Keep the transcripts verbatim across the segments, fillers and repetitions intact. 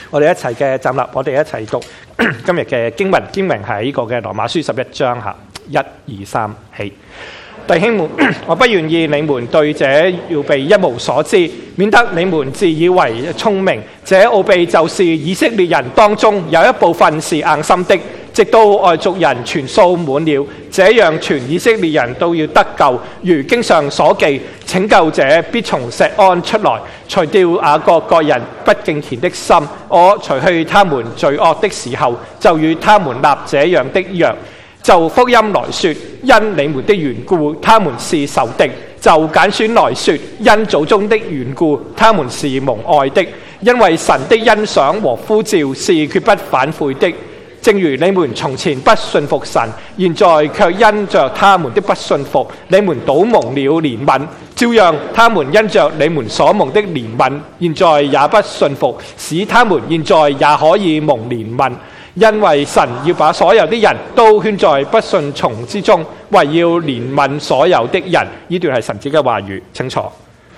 我哋一齊嘅站立，我哋一齊讀今日嘅經文。經文係呢個嘅羅馬書十一章下一二三起。弟兄們，我不願意你們對這要被一無所知，免得你們自以為聰明。這奧秘就是以色列人當中有一部分是硬心的，直到外族人全數滿了，這樣全以色列人都要得救。如經上所記，拯救者必從錫安出來，除掉雅各各人不敬虔的心。我除去他們罪惡的時候，就與他們立這樣的約。就福音來說，因你們的緣故，他們是仇敵；就揀選來說，因祖宗的緣故，他們是蒙愛的。因為神的恩賞和呼召是決不反悔的。正如你們從前不信服神，現在卻因着他們的不信服，你們倒蒙了憐憫。照樣，他們因着你們所蒙的憐憫，現在也不信服，使他們現在也可以蒙憐憫。因為神要把所有的人都圈在不信從之中，為要憐憫所有的人。呢段係神子嘅話語，清楚。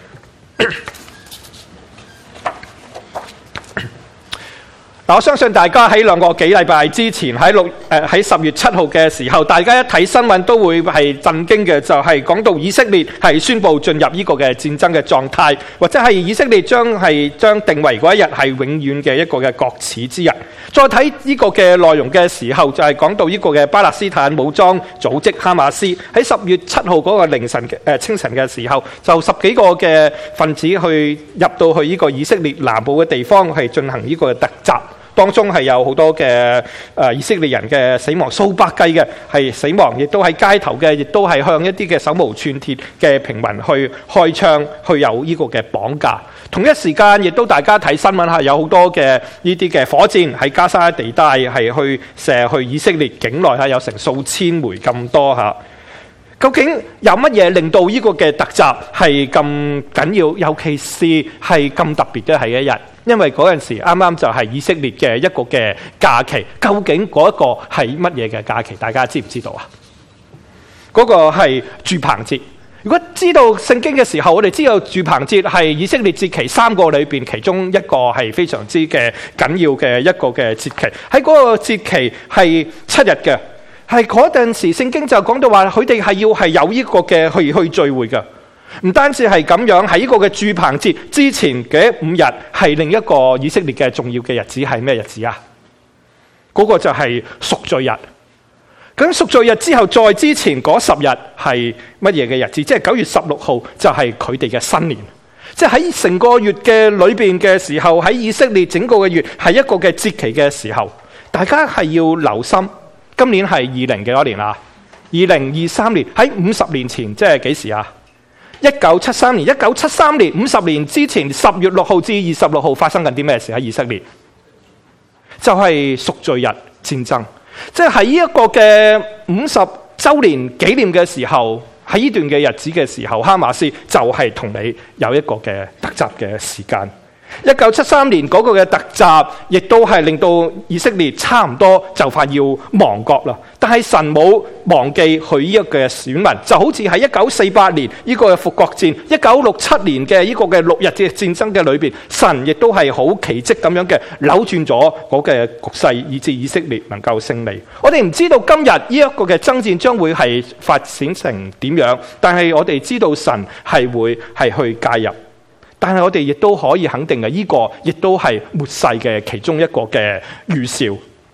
我相信大家喺兩個幾禮拜之前，喺六誒喺十月七號嘅時候，大家一睇新聞都會係震驚嘅，就係、是、講到以色列係宣布進入呢個嘅戰爭嘅狀態，或者係以色列將係將定為嗰一日係永遠嘅一個嘅國恥之日。再睇呢個嘅內容嘅時候，就係、是、講到呢個嘅巴勒斯坦武裝組織哈馬斯喺十月七號嗰個凌晨嘅誒、呃、清晨嘅時候，就十幾個嘅分子去入到去呢個以色列南部嘅地方，係進行呢個嘅突襲。當中係有好多嘅誒、呃、以色列人嘅死亡，數百計嘅係死亡，亦都喺街頭嘅，亦都係向一啲嘅手無寸鐵嘅平民去開槍，去有呢個嘅綁架。同一時間，亦都大家睇新聞下，有好多嘅呢啲嘅火箭喺加沙地帶係去射去以色列境內，有成數千枚咁多嚇。究竟有乜嘢令到呢個嘅突襲係咁緊要，尤其是係咁特別嘅係一日？因為嗰陣時啱啱就係以色列嘅一個嘅假期，究竟嗰一個係乜嘢嘅假期？大家知唔知道啊？嗰個係住棚節。如果知道聖經嘅時候，我哋知道住棚節係以色列節期三個裏邊其中一個係非常之嘅緊要嘅一個嘅節期。喺嗰個節期係七日嘅，係嗰陣時聖經就講到話，佢哋係要係有呢個嘅去去聚會嘅。唔單止係咁樣，喺呢個嘅住棚節之前嘅五日係另一個以色列嘅重要嘅日子，係咩日子啊？嗰、那個就係贖罪日。咁贖罪日之後再之前嗰十日係乜嘢嘅日子？即係九月十六號就係佢哋嘅新年。即係喺成個月嘅裏邊嘅時候，喺以色列整個嘅月係一個嘅節期嘅時候，大家係要留心。今年係二零幾多年啊？二零二三年，喺五十年前，即係幾時啊？一九七三年，一九七三年五十年之前，十月六號至二十六號發生緊啲咩事喺以色列？就係贖罪日戰爭，即係喺呢一個嘅五十週年紀念嘅時候，喺呢段嘅日子嘅時候，哈馬斯就係同你有一個嘅突襲嘅時間。一九七三年嗰個嘅突襲，亦都係令到以色列差唔多就快要亡國啦。但係神冇忘記佢呢一個嘅選民，就好似喺一九四八年呢個復國戰，一九六七年嘅呢個嘅六日嘅戰爭嘅裏邊，神亦都係好奇蹟咁樣嘅扭轉咗嗰嘅局勢，以致以色列能夠勝利。我哋唔知道今日呢一個嘅爭戰將會係發展成點樣，但係我哋知道神係會係去介入。但係我哋亦都可以肯定嘅，呢個亦都係末世嘅其中一個嘅預兆。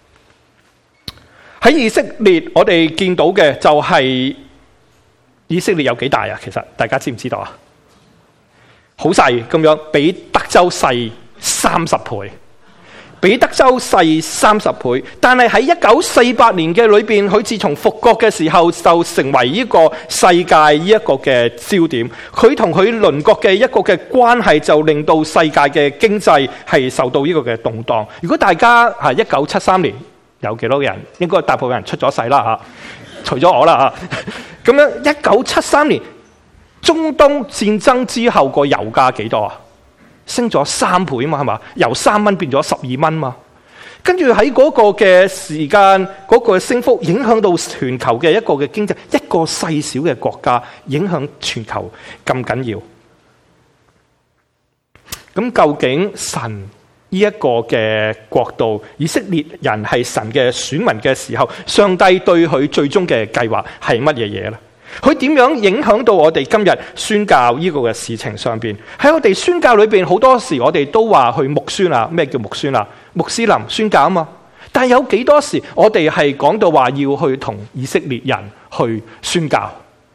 喺以色列，我哋見到嘅就係以色列有幾大啊？其實大家知唔知道啊？好細咁樣，比德州細三十倍。比德州細三十倍，但係喺一九四八年嘅裏邊，佢自從復國嘅時候就成為呢個世界呢一個嘅焦點。佢同佢鄰國嘅一個嘅關係，就令到世界嘅經濟係受到呢個嘅動盪。如果大家係一九七三年有幾多個人？應該大部分人出咗世啦吓，除咗我啦吓。咁樣一九七三年中東戰爭之後個油價幾多啊？升咗三倍嘛，係嘛？由三蚊變咗十二蚊嘛。跟住喺嗰個嘅時間，嗰個升幅影響到全球嘅一個嘅經濟，一個細小嘅國家影響全球咁緊要。咁究竟神呢一個嘅國度，以色列人係神嘅選民嘅時候，上帝對佢最終嘅計劃係乜嘢嘢咧？佢點樣影響到我哋今日宣教呢個嘅事情上邊？喺我哋宣教裏邊，好多時我哋都話去牧宣啊，咩叫牧宣啊？穆斯林宣教啊嘛。但係有幾多時我哋係講到話要去同以色列人去宣教？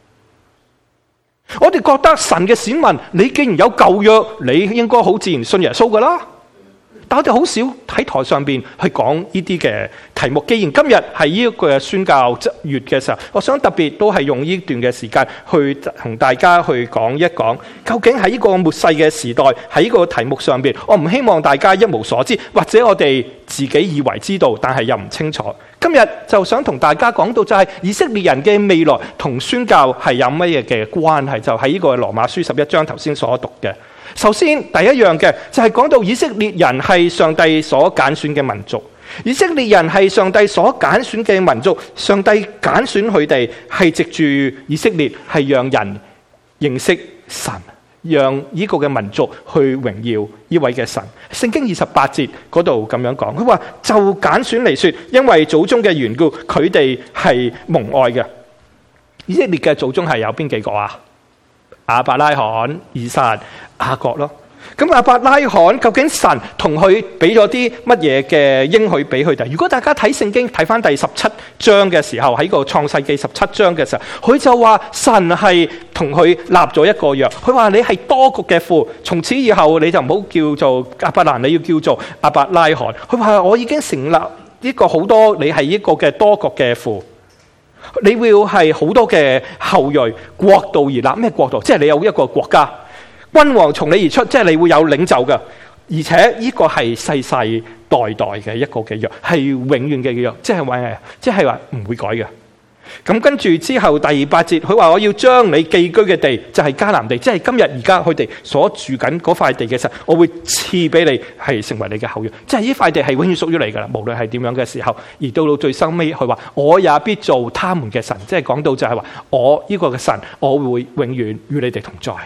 我哋覺得神嘅選民，你既然有舊約，你應該好自然信耶穌噶啦。但我哋好少喺台上邊去講呢啲嘅題目。既然今日係呢一個宣教月嘅時候，我想特別都係用呢段嘅時間去同大家去講一講，究竟喺呢個末世嘅時代，喺呢個題目上邊，我唔希望大家一無所知，或者我哋自己以為知道，但係又唔清楚。今日就想同大家講到就係以色列人嘅未來同宣教係有乜嘢嘅關係，就喺呢個羅馬書十一章頭先所讀嘅。首先第一樣嘅就係講到以色列人係上帝所揀選嘅民族，以色列人係上帝所揀選嘅民族，上帝揀選佢哋係藉住以色列係讓人認識神，讓呢個嘅民族去榮耀呢位嘅神。聖經二十八節嗰度咁樣講，佢話就揀選嚟說，因為祖宗嘅緣故，佢哋係蒙愛嘅。以色列嘅祖宗係有邊幾個啊？亞伯拉罕、以撒、雅各咯。咁亞伯拉罕究竟神同佢俾咗啲乜嘢嘅應許俾佢哋？如果大家睇聖經睇翻第十七章嘅時候，喺個創世記十七章嘅時候，佢就話神係同佢立咗一個約，佢話你係多國嘅父，從此以後你就唔好叫做亞伯蘭，你要叫做亞伯拉罕。佢話我已經成立呢個好多，你係一個嘅多國嘅父。你會係好多嘅後裔，國度而立。咩國度？即係你有一個國家，君王從你而出，即係你會有領袖嘅。而且呢個係世世代代嘅一個嘅約，係永遠嘅約，即係話，即係話唔會改嘅。咁跟住之後第八節，佢話我要將你寄居嘅地，就係迦南地，即係今日而家佢哋所住緊嗰塊地嘅時候，我會賜俾你，係成為你嘅後裔。即係呢塊地係永遠屬於你噶啦，無論係點樣嘅時候。而到到最收尾，佢話我也必做他們嘅神，即係講到就係話我呢個嘅神，我會永遠與你哋同在。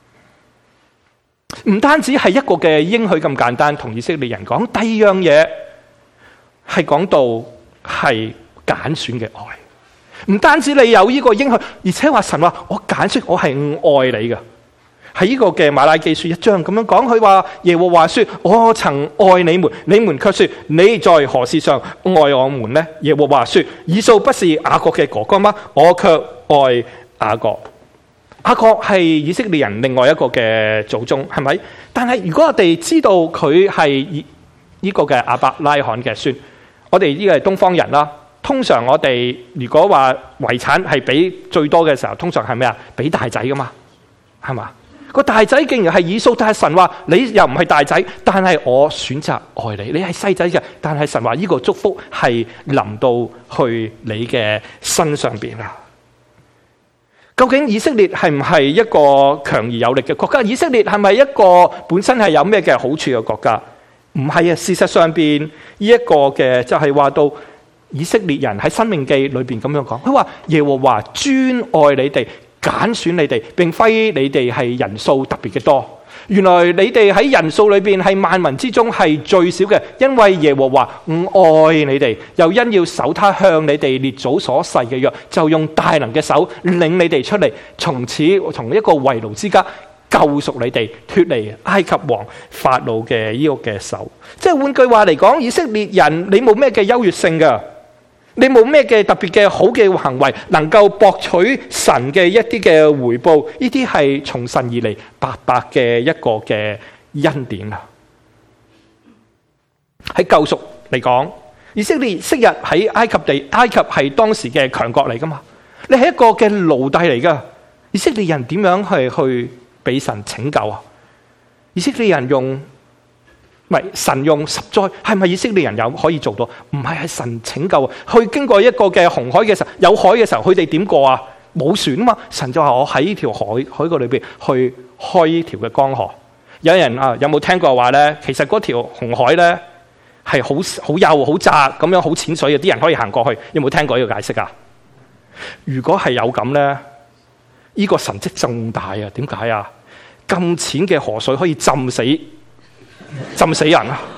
唔單止係一個嘅應許咁簡單，同以色列人講。第二樣嘢係講到係揀選嘅愛。唔單止你有呢個應許，而且話神話我揀選，我係愛你嘅。喺呢個嘅馬拉基書一章咁樣講，佢話耶和華說：我曾愛你們，你們卻說你在何事上愛我們呢？耶和華說：以掃不是雅各嘅哥哥嗎？我卻愛雅各。雅各係以色列人另外一個嘅祖宗，係咪？但係如果我哋知道佢係呢個嘅亞伯拉罕嘅孫，我哋呢個係東方人啦。通常我哋如果話遺產係俾最多嘅時候，通常係咩啊？俾大仔噶嘛，係嘛？個大仔竟然係以掃，但係神話你又唔係大仔，但係我選擇愛你，你係細仔嘅，但係神話呢個祝福係臨到去你嘅身上邊啦。究竟以色列係唔係一個強而有力嘅國家？以色列係咪一個本身係有咩嘅好處嘅國家？唔係啊，事實上邊呢一個嘅就係話到。以色列人喺申命記裏邊咁樣講，佢話耶和華專愛你哋，揀選你哋，並非你哋係人數特別嘅多。原來你哋喺人數裏邊係萬民之中係最少嘅，因為耶和華唔愛你哋，又因要守他向你哋列祖所誓嘅約，就用大能嘅手領你哋出嚟，從此從一個為奴之家救贖你哋，脫離埃及王法老嘅呢個嘅手。即係換句話嚟講，以色列人你冇咩嘅優越性噶。你冇咩嘅特別嘅好嘅行為，能夠博取神嘅一啲嘅回報，呢啲係從神而嚟白白嘅一個嘅恩典啊！喺救贖嚟講，以色列昔日喺埃及地，埃及係當時嘅強國嚟噶嘛？你係一個嘅奴隸嚟噶，以色列人點樣去去俾神拯救啊？以色列人用。唔係神用十災，係咪以色列人有可以做到？唔係，係神拯救。去經過一個嘅紅海嘅時候，有海嘅時候，佢哋點過啊？冇船啊嘛。神就話我喺呢條海海個裏邊去開呢條嘅江河。有人啊，有冇聽過話咧？其實嗰條紅海咧係好好幼好窄咁樣，好淺水嘅，啲人可以行過去。有冇聽過呢個解釋啊？如果係有咁咧，呢個神蹟重大啊！點解啊？咁淺嘅河水可以浸死？浸死人啊！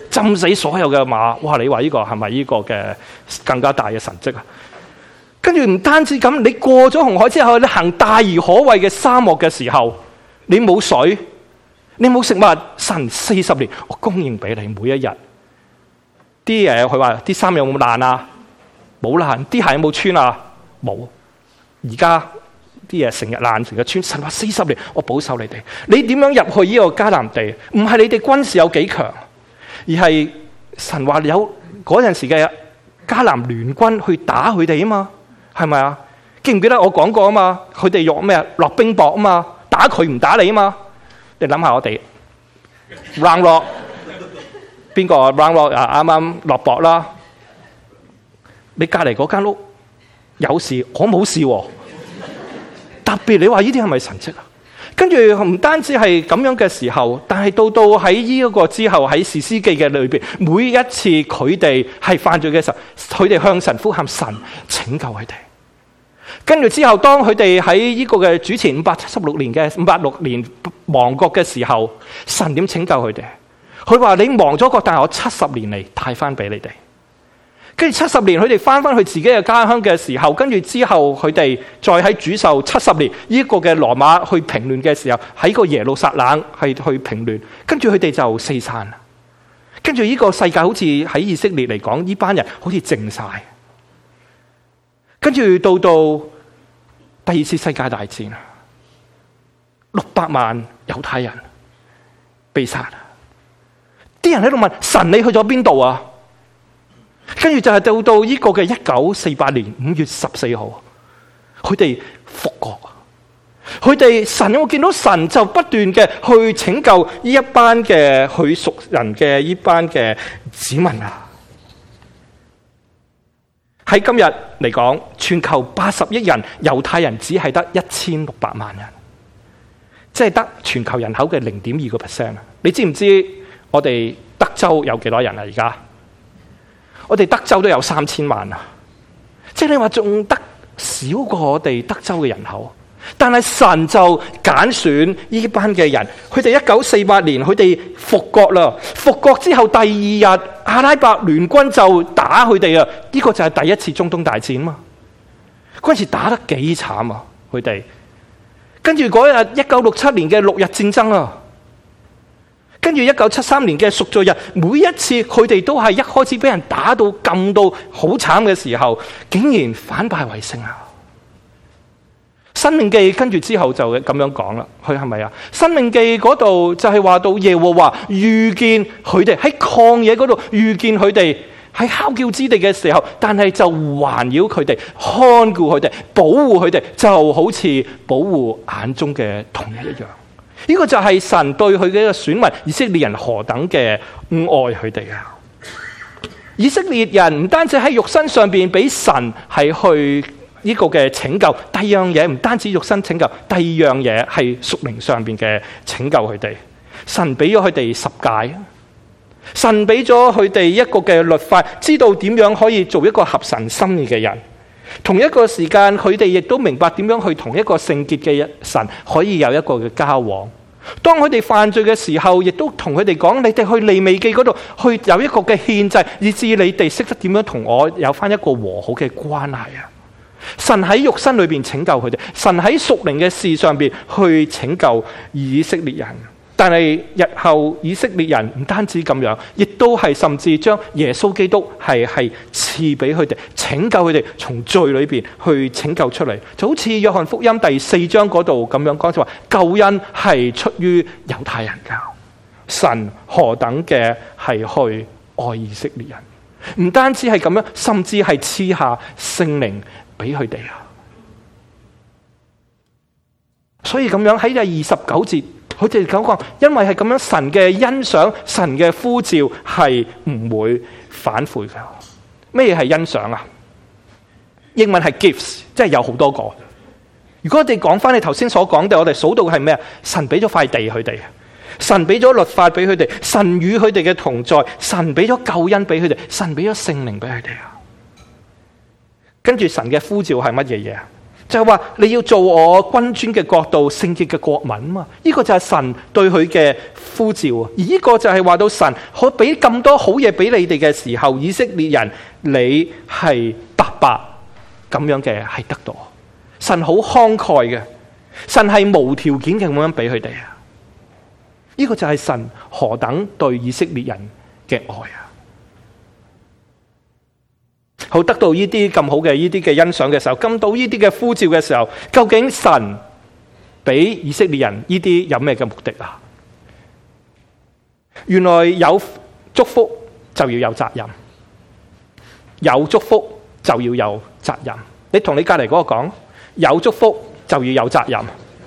浸死所有嘅馬。哇！你話呢個係咪呢個嘅更加大嘅神蹟啊？跟住唔單止咁，你過咗紅海之後，你行大而可畏嘅沙漠嘅時候，你冇水，你冇食物，神四十年我供應俾你每一日。啲嘢佢話啲衫有冇爛啊？冇爛。啲鞋有冇穿啊？冇。而家啲嘢成日爛成日穿，神話四十年我保守你哋。你點樣入去呢個迦南地？唔係你哋軍事有幾強，而係神話有嗰陣時嘅迦南聯軍去打佢哋啊嘛，係咪啊？記唔記得我講過啊嘛？佢哋用咩落冰雹啊嘛，打佢唔打你啊嘛。你諗下我哋 round 落邊個 round 落啊？啱啱落雹啦，你隔籬嗰間屋有事，我冇事喎。特別你話呢啲係咪神蹟啊？跟住唔單止係咁樣嘅時候，但係到到喺呢一個之後，喺士師記嘅裏邊，每一次佢哋係犯罪嘅時候，佢哋向神呼喊，神拯救佢哋。跟住之後，當佢哋喺呢個嘅主前五百七十六年嘅五百六年亡國嘅時候，神點拯救佢哋？佢話你亡咗國，但係我七十年嚟帶翻俾你哋。跟住七十年，佢哋翻翻去自己嘅家鄉嘅時候，跟住之後佢哋再喺主受七十年呢個嘅羅馬去平亂嘅時候，喺個耶路撒冷係去平亂，跟住佢哋就四散啦。跟住呢個世界好似喺以色列嚟講，呢班人好似靜晒。跟住到到第二次世界大戰，六百萬猶太人被殺，啲人喺度問神，你去咗邊度啊？跟住就係到到呢個嘅一九四八年五月十四號，佢哋復國，佢哋神我見到神就不斷嘅去拯救呢一班嘅佢屬人嘅呢班嘅子民啊！喺今日嚟講，全球八十億人，猶太人只係得一千六百萬人，即係得全球人口嘅零點二個 percent。你知唔知我哋德州有幾多人啊？而家我哋德州都有三千萬啊！即係你話仲得少過我哋德州嘅人口，但係神就揀選呢班嘅人，佢哋一九四八年佢哋復國啦，復國之後第二日阿拉伯聯軍就打佢哋啊！呢個就係第一次中東大戰嘛。嗰陣時打得幾慘啊！佢哋跟住嗰日一九六七年嘅六日戰爭啊！跟住一九七三年嘅贖罪日，每一次佢哋都係一開始俾人打到撳到好慘嘅時候，竟然反敗為勝啊！申命記跟住之後就咁樣講啦，佢係咪啊？申命記嗰度就係話到耶和華遇見佢哋喺曠野嗰度遇見佢哋喺哮叫之地嘅時候，但係就環繞佢哋，看顧佢哋，保護佢哋，就好似保護眼中嘅瞳一樣。呢個就係神對佢嘅一個選民以色列人何等嘅愛佢哋啊！以色列人唔單止喺肉身上邊俾神係去呢個嘅拯救，第二樣嘢唔單止肉身拯救，第二樣嘢係屬靈上邊嘅拯救佢哋。神俾咗佢哋十誡，神俾咗佢哋一個嘅律法，知道點樣可以做一個合神心意嘅人。同一個時間，佢哋亦都明白點樣去同一個聖潔嘅神可以有一個嘅交往。當佢哋犯罪嘅時候，亦都同佢哋講：你哋去利未記嗰度去有一個嘅獻祭，以至你哋識得點樣同我有翻一個和好嘅關係啊！神喺肉身裏邊拯救佢哋，神喺屬靈嘅事上邊去拯救以色列人。但係日後以色列人唔單止咁樣，亦都係甚至將耶穌基督係係賜俾佢哋，拯救佢哋從罪裏邊去拯救出嚟。就好似約翰福音第四章嗰度咁樣講，就話救恩係出於猶太人噶。神何等嘅係去愛以色列人，唔單止係咁樣，甚至係賜下聖靈俾佢哋啊！所以咁樣喺第二十九節。佢哋講講，因為係咁樣，神嘅欣賞、神嘅呼召係唔會反悔嘅。咩係欣賞啊？英文係 gifts， 即係有好多個。如果我哋講翻你頭先所講嘅，我哋數到係咩啊？神俾咗塊地佢哋，神俾咗律法俾佢哋，神與佢哋嘅同在，神俾咗救恩俾佢哋，神俾咗聖靈俾佢哋啊。跟住神嘅呼召係乜嘢嘢啊？ 就係話你要做我君尊嘅國度、聖潔嘅國民嘛。呢個就係神對佢嘅呼召。而呢個就係話到神可俾咁多好嘢俾你哋嘅時候，以色列人你係白白咁樣嘅係得到。神好慷慨嘅，神係無條件嘅咁樣俾佢哋啊。呢個就係神何等對以色列人嘅愛啊！好，得到呢啲咁好嘅呢啲嘅欣賞嘅時候，咁到呢啲嘅呼召嘅時候，究竟神俾以色列人呢啲有咩嘅目的啊？原來有祝福就要有責任，有祝福就要有責任。你同你隔籬嗰個講，有祝福就要有責任，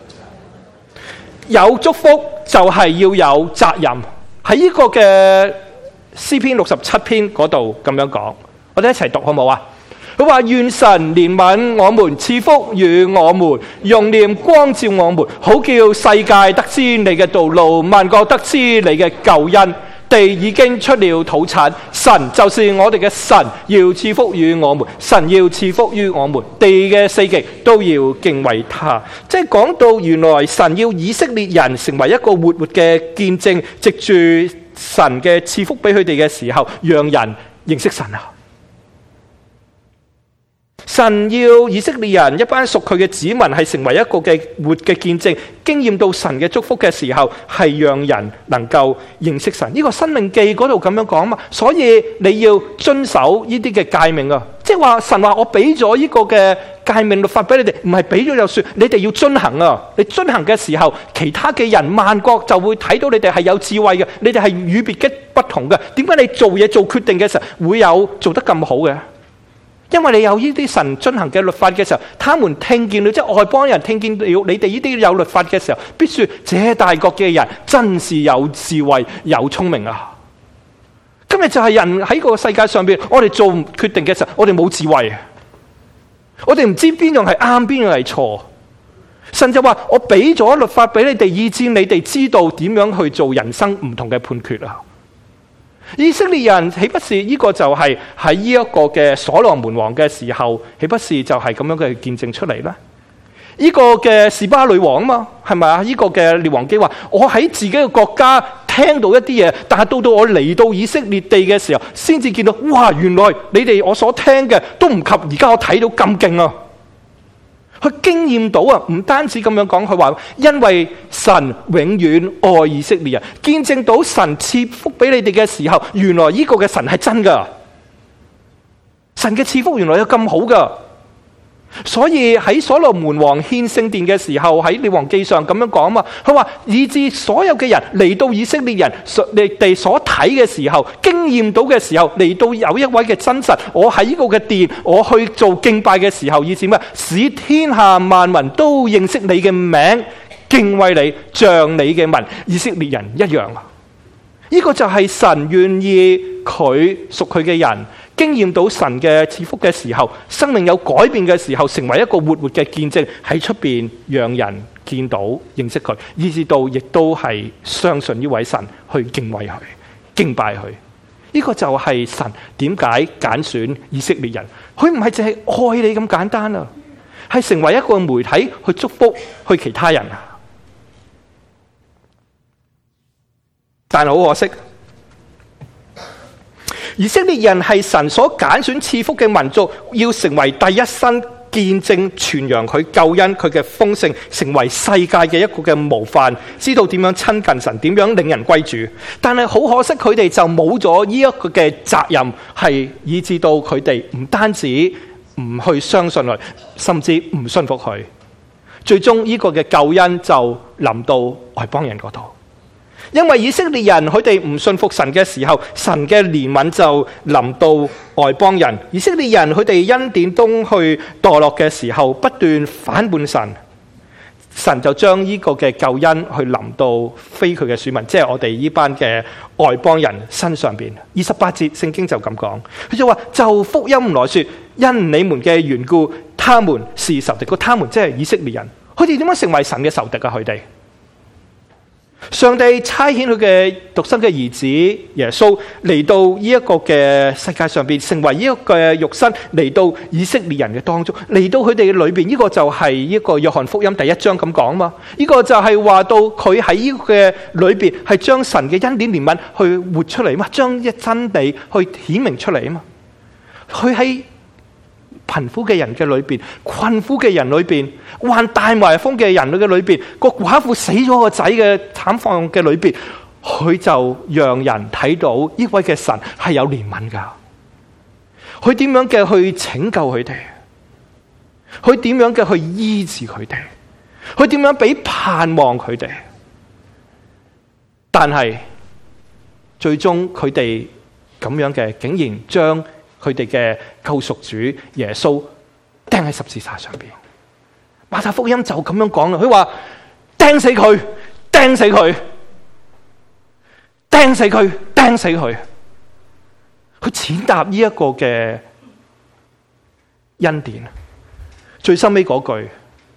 有祝福就係要有責任。喺呢個嘅詩篇六十七篇嗰度咁樣講。我哋一齊讀好冇啊？佢話願神憐憫我們，賜福與我們，用臉光照我們，好叫世界得知你嘅道路，萬國得知你嘅救恩。地已經出了土產，神就是我哋嘅神，要賜福於我們，神要賜福於我們，地嘅四極都要敬畏他。即係講到原來神要以色列人成為一個活活嘅見證，藉住神嘅賜福俾佢哋嘅時候，讓人認識神啊！神要以色列人一班屬佢嘅子民係成為一個嘅活嘅見證，經驗到神嘅祝福嘅時候，係讓人能夠認識神。呢、這個申命記嗰度咁樣講嘛，所以你要遵守呢啲嘅誡命啊！即係話神話我俾咗呢個嘅誡命律法俾你哋，唔係俾咗就算，你哋要遵行啊！你遵行嘅時候，其他嘅人萬國就會睇到你哋係有智慧嘅，你哋係與別嘅不同嘅。點解你做嘢做決定嘅時候會有做得咁好嘅？因為你有呢啲神遵行嘅律法嘅時候，他們聽見了，即係外邦人聽見了你哋呢啲有律法嘅時候，必說這大國嘅人真是有智慧有聰明啊！今日就係人喺個世界上邊，我哋做決定嘅時候，我哋冇智慧，我哋唔知邊樣係啱，邊樣係錯。神就話我俾咗律法俾你哋，以致你哋知道點樣去做人生唔同嘅判決啊！以色列人豈不是呢個就係喺呢一個嘅所羅門王嘅時候，豈不是就係咁樣嘅見證出嚟呢？呢、這個嘅示巴女王嘛，係咪啊？呢、這個嘅列王記話，我喺自己嘅國家聽到一啲嘢，但係到到我嚟到以色列地嘅時候，先至見到，哇！原來你哋我所聽嘅都唔及而家我睇到咁勁啊！佢經驗到啊，唔單止咁樣講，佢話因為神永遠愛以色列人，見證到神賜福俾你哋嘅時候，原來呢個嘅神係真噶，神嘅賜福原來有咁好噶。所以喺所羅門王獻聖殿嘅時候，喺列王記上咁樣講嘛，佢話以致所有嘅人嚟到以色列人你哋所睇嘅時候，經驗到嘅時候，嚟到有一位嘅真神，我喺呢個嘅殿，我去做敬拜嘅時候，以致咩？使天下萬民都認識你嘅名，敬畏你，像你嘅民以色列人一樣啊！呢、這個就係神願意佢屬佢嘅人經驗到神嘅賜福嘅時候，生命有改變嘅時候，成為一個活活嘅見證喺出邊，讓人見到認識佢，以至到亦都係相信呢位神，去敬畏佢、敬拜佢。呢、這個就係神點解揀選以色列人，佢唔係淨係愛你咁簡單啊，係成為一個媒體去祝福去其他人啊。但係好可惜，以色列人係神所揀選賜福嘅民族，要成為第一身見證傳揚佢救恩、佢嘅豐盛，成為世界嘅一個嘅模範，知道點樣親近神，點樣領人歸主。但係好可惜，佢哋就冇咗呢一個嘅責任，係以致到佢哋唔單止唔去相信佢，甚至唔信服佢。最終呢個嘅救恩就臨到外邦人嗰度。因為以色列人佢哋唔信服神嘅時候，神嘅憐憫就臨到外邦人。以色列人佢哋恩典中去墮落嘅時候，不斷反叛神，神就將呢個嘅救恩去臨到非佢嘅選民，即係我哋呢班嘅外邦人身上邊。二十八節聖經就咁講，佢就話就福音來說，因你們嘅緣故，他們是仇敵。個他們即係以色列人，佢哋點樣成為神嘅仇敵啊？佢哋上帝差遣佢嘅獨生嘅兒子耶穌嚟到呢一個嘅世界上邊，成為呢一個嘅肉身，嚟到以色列人嘅當中，嚟到佢哋嘅裏邊。呢個就係呢個約翰福音第一章咁講嘛。呢個就係話到佢喺呢個嘅裏邊係將神嘅恩典憐憫去活出嚟嘛，將一真理去顯明出嚟啊嘛。佢喺貧苦嘅人嘅裏邊，困苦嘅人裏邊，患大麻風嘅人嘅裏邊，個寡婦死咗個仔嘅慘況嘅裏邊，佢就讓人睇到呢位嘅神係有憐憫噶。佢點樣嘅去拯救佢哋？佢點樣嘅去醫治佢哋？佢點樣俾盼望佢哋？但係最終佢哋咁樣嘅，竟然將佢哋嘅救贖主耶穌釘喺十字架上邊。馬太福音就咁樣講啦，佢話釘死佢，釘死佢，釘死佢，釘死佢，佢踐踏呢一個嘅恩典。最深尾嗰句，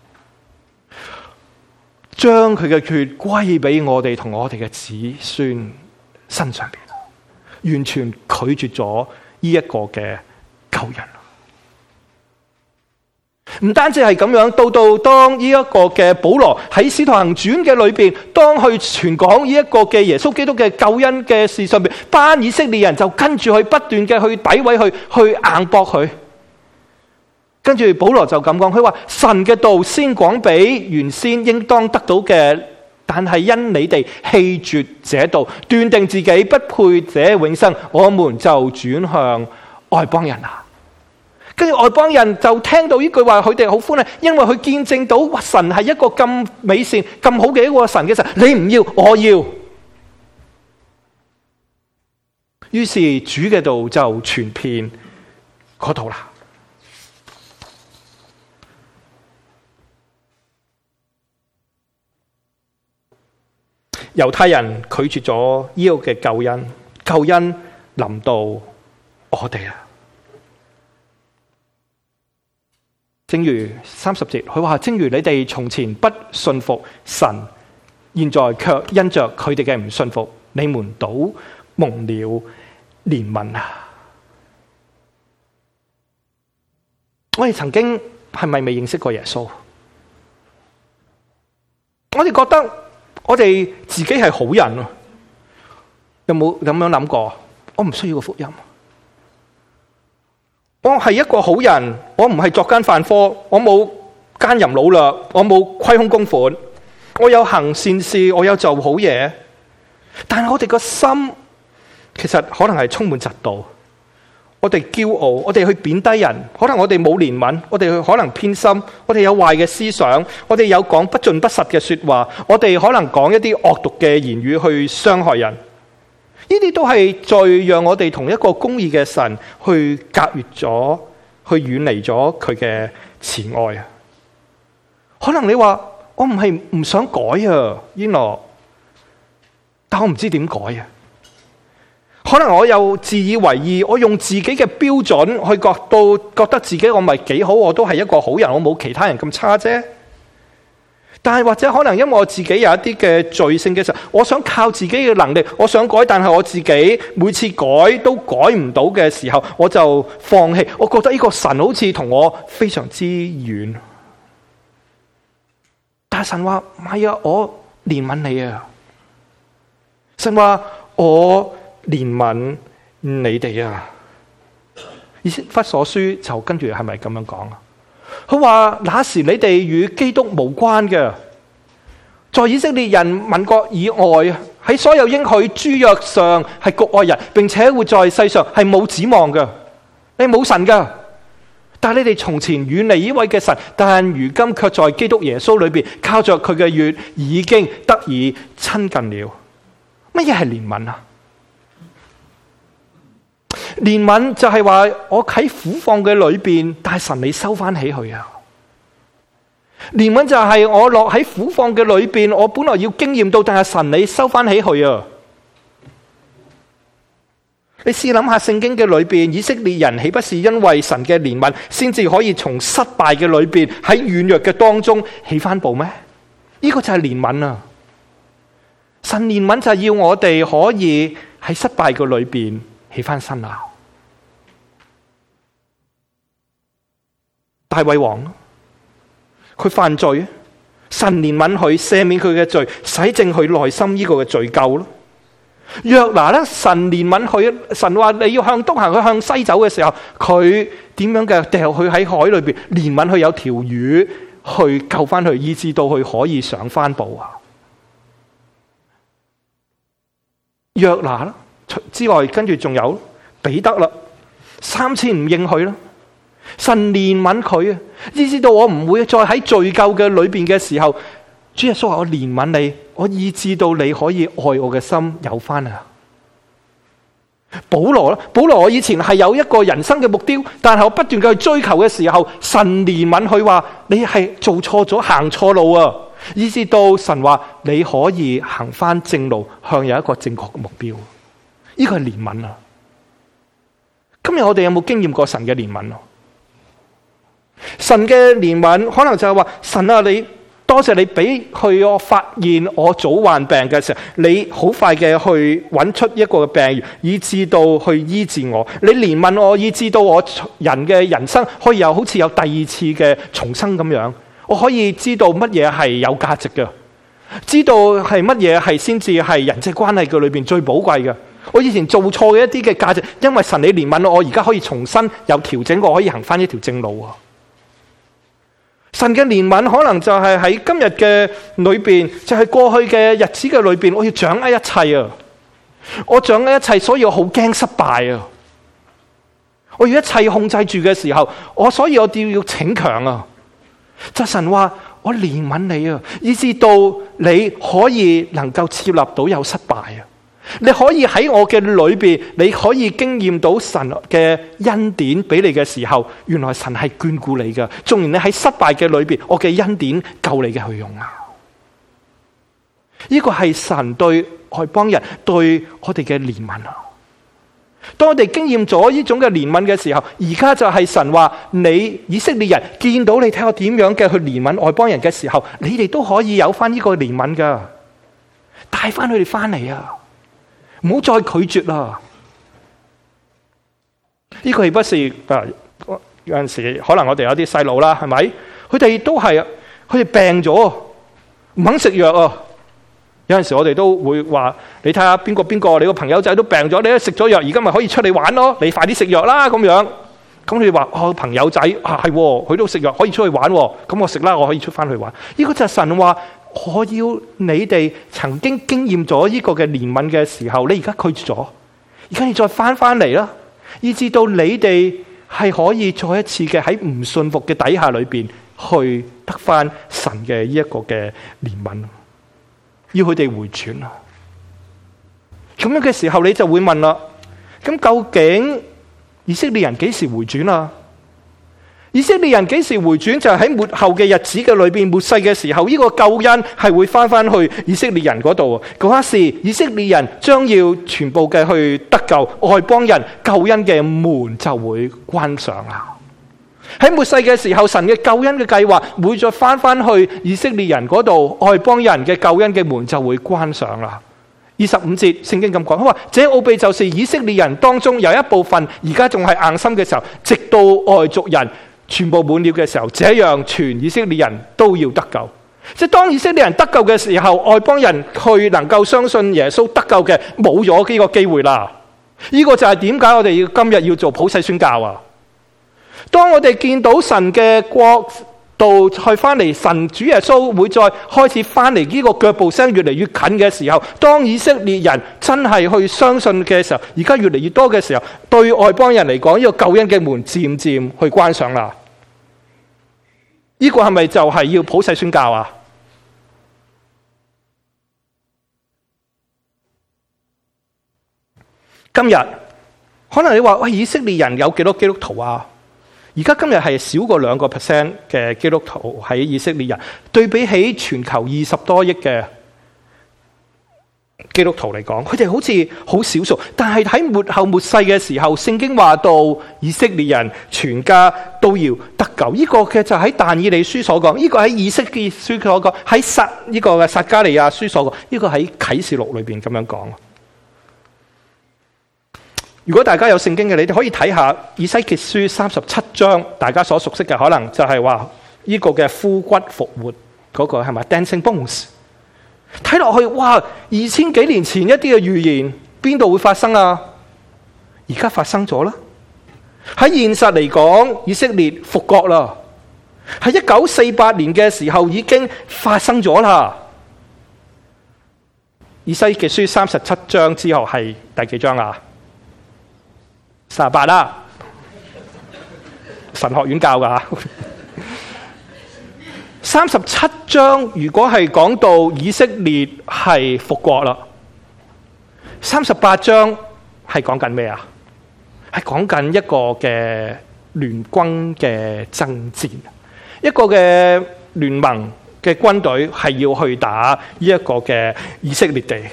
將佢嘅血歸俾我哋同我哋嘅子孫身上邊，完全拒絕咗呢一個嘅救人。唔單止係咁樣，到到當呢一個嘅保羅喺使徒行傳嘅裏邊，當去傳講呢一個嘅耶穌基督嘅救恩嘅事上邊，班以色列人就跟住去不斷嘅去詆毀佢，去硬駁佢。跟住保羅就咁講，佢話神嘅道先講俾原先應當得到嘅，但係因你哋棄絕這道，斷定自己不配這永生，我們就轉向外邦人啊。跟住外邦人就聽到呢句話，佢哋好歡喜，因為佢見證到哇，神係一個咁美善、咁好嘅一個神嘅神，你唔要，我要。於是主嘅道就傳遍嗰度啦。猶太人拒絕咗呢個嘅救恩，救恩臨到我哋啊！正如三十節，佢話：正如你哋從前不信服神，現在卻因着佢哋嘅唔信服，你們倒蒙了憐憫啊！我哋曾經係咪未認識過耶穌？我哋覺得我哋自己係好人啊，有冇咁樣諗過？我唔需要個福音，我係一個好人，我唔係作奸犯科，我冇奸淫擄掠，我冇虧空公款，我有行善事，我有做好嘢。但係我哋個心其實可能係充滿嫉妒，我哋驕傲，我哋去貶低人，可能我哋冇憐憫，我哋可能偏心，我哋有壞嘅思想，我哋有講不盡不實嘅說話，我哋可能講一啲惡毒嘅言語去傷害人。呢啲都係最讓我哋同一個公義嘅神去隔越咗，去遠離咗佢嘅慈愛啊！可能你話我唔係唔想改啊，耶羅，但我唔知點改啊！可能我又自以為義，我用自己嘅標準去覺到覺得自己我咪幾好，我都係一個好人，我冇其他人咁差啫。但係或者可能因為我自己有一啲嘅罪性嘅時候，我想靠自己嘅能力，我想改，但係我自己每次改都改唔到嘅時候，我就放棄。我覺得呢個神好似同我非常之遠。但係神話唔係啊，我憐憫你啊！神話我憐憫你哋啊！以弗所書就跟住係咪咁樣講啊？佢話那時你哋與基督無關嘅，在以色列人民國以外，喺所有應許諸約上係局外人，並且活在世上係冇指望嘅，你冇神噶。但係你哋從前遠離呢位嘅神，但如今卻在基督耶穌裏邊，靠着佢嘅血已經得以親近了。乜嘢係憐憫啊？憐憫就係話我喺苦況嘅裏邊，但係神你收翻起去啊！憐憫就係我落喺苦況嘅裏邊，我本來要經驗到，但係神你收翻起去啊！你試諗下聖經嘅裏邊，以色列人豈不是因為神嘅憐憫，先至可以從失敗嘅裏邊喺軟弱嘅當中起翻步咩？呢個就係憐憫啊！ 神憐憫就係要我哋可以喺失敗嘅裏邊起翻身啊！大衛王佢犯罪，神憐憫佢，赦免佢嘅罪，洗淨佢內心呢個嘅罪疚咯。約拿咧，神憐憫佢，神話你要向東行，佢向西走嘅時候，佢點樣嘅掉佢喺海裏邊，憐憫佢有條魚去救翻佢，以致到佢可以上翻步啊！約拿啦之外，跟住仲有彼得啦，三次唔應許啦，神憐憫佢啊，以致到我唔會再喺罪疚嘅裏邊嘅時候，主耶穌話我憐憫你，我以致到你可以愛我嘅心有翻啊！保羅啦，保羅我以前係有一個人生嘅目標，但係我不斷嘅去追求嘅時候，神憐憫佢話你係做錯咗，行錯路啊！以致到神話你可以行翻正路，向有一個正確嘅目標，呢個係憐憫啊！今日我哋有冇經驗過神嘅憐憫啊？神嘅憐憫可能就係話神啊，你多謝你俾去我發現我早患病嘅時候，你好快嘅去揾出一個病源，以致到去醫治我。你憐憫我，以致到我人嘅人生可以有好似有第二次嘅重生咁樣。我可以知道乜嘢係有價值嘅，知道係乜嘢係先至係人際關係嘅裏邊最寶貴嘅。我以前做錯嘅一啲嘅價值，因為神你憐憫我，我而家可以重新有調整，我可以行翻一條正路啊！神嘅憐憫可能就係喺今日嘅裏邊，就係、是、過去嘅日子嘅裏邊，我要掌握一切啊！我掌握一切，所以我好驚失敗啊！我要一切控制住嘅時候，我所以我哋要逞強啊！就神話我憐憫你啊，以致到你可以能夠設立到有失敗啊！你可以喺我嘅裏邊，你可以經驗到神嘅恩典俾你嘅時候，原來神係眷顧你嘅。縱然你喺失敗嘅裏邊，我嘅恩典夠你嘅去用啊！呢個係神對外邦人對我哋嘅憐憫啊！當我哋經驗咗呢種嘅憐憫嘅時候，而家就係神話你以色列人見到你睇我點樣嘅去憐憫外邦人嘅時候，你哋都可以有翻呢個憐憫噶，帶翻佢哋翻嚟啊！唔好再拒絕啦！呢、這個係不是啊？有陣時可能我哋有啲細路啦，係咪？佢哋都係，佢哋病咗，唔肯食藥啊！有陣時我哋都會話，你睇下邊個邊個，你個朋友仔都病咗，你都食咗藥，而家咪可以出嚟玩咯！你快啲食藥啦！咁樣，咁你話哦，朋友仔啊係，佢都食藥可以出去玩，咁我食啦，我可以出翻去玩。呢、這個就係神話，我要你哋曾經經驗咗呢個嘅憐憫嘅時候，你而家拒絕咗，而家你再翻翻嚟啦，以至到你哋係可以再一次嘅喺唔信服嘅底下裏邊去得翻神嘅呢一個嘅憐憫。要佢哋回轉啊！咁樣嘅時候，你就會問啦：咁究竟以色列人幾時回轉啊？以色列人幾時回轉？就係喺末後嘅日子嘅裏邊，末世嘅時候，呢個救恩係會翻翻去以色列人嗰度。嗰時以色列人將要全部嘅去得救，外邦人救恩嘅門就會關上啦。喺末世嘅時候，神嘅救恩嘅計劃會再翻翻去以色列人嗰度，外邦人嘅救恩嘅門就會關上啦。二十五節聖經咁講，佢話這奧秘就是以色列人當中有一部分而家仲係硬心嘅時候，直到外族人全部滿了嘅時候，這樣全以色列人都要得救。即係當以色列人得救嘅時候，外邦人去能夠相信耶穌得救嘅冇咗呢個機會啦。呢、這個就係點解我哋要今日要做普世宣教啊？當我哋見到神嘅國度去翻嚟，神主耶穌會再開始翻嚟，呢個腳步聲越嚟越近嘅時候，當以色列人真係去相信嘅時候，而家越嚟越多嘅時候，對外邦人嚟講，呢個救恩嘅門漸漸去關上啦。呢個係咪就係要普世宣教啊？今日可能你話喂，以色列人有幾多基督徒啊？而家今日係少過兩個 percent 嘅基督徒喺以色列人，對比起全球二十多億嘅基督徒嚟講，佢哋好似好少數，但係喺末後末世嘅時候，聖經話到以色列人全家都要得救。呢、這個嘅就喺但以理書所講，呢、這個喺以西結書所講，喺撒呢個嘅撒迦利亞書所講，呢、這個喺啟示錄裏邊咁樣講。如果大家有聖經嘅，你哋可以睇下以西結書三十七章，大家所熟悉嘅可能就係話呢個嘅枯骨復活嗰、那個係咪 Dancing Bones？睇落去，哇！二千幾年前一啲嘅預言，邊度會發生啊？而家發生咗啦。喺現實嚟講，以色列復國啦。喺一九四八年嘅時候已經發生咗啦。以西結書三十七章之後係第幾章啊？三十八啦。神學院教噶。三十七章如果係講到以色列係復國啦，三十八章係講緊咩啊？係講緊一個嘅聯軍嘅爭戰，一個嘅聯盟嘅軍隊係要去打呢一個嘅以色列地。